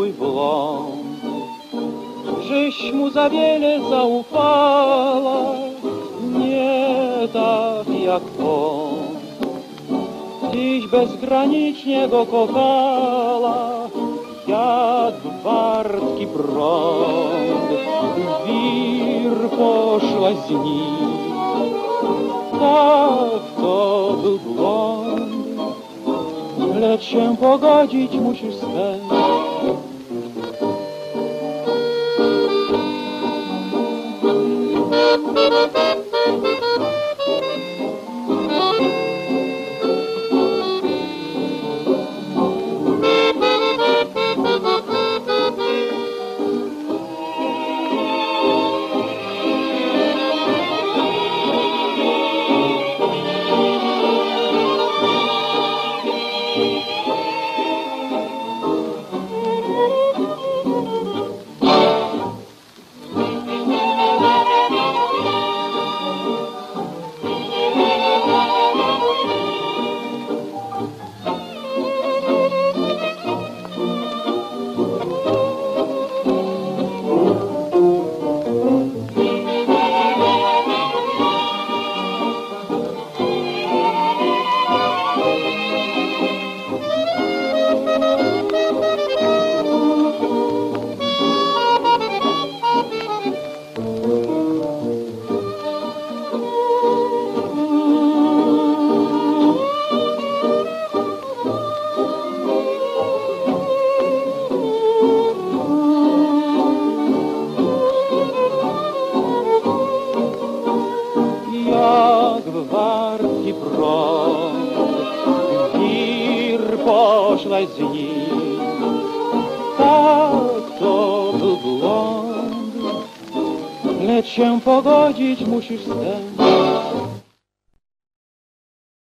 swój błąd, żeś mu za wiele zaufała, nie tak jak on. Dziś bezgranicznie go kochała, jak wartki prąd. W wir poszłaś z nim, tak to był błąd, lecz się pogodzić musisz z tym. Jak wartki prąd, w wir poszłaś z nim, tak to był błąd, lecz się pogodzić musisz z tym.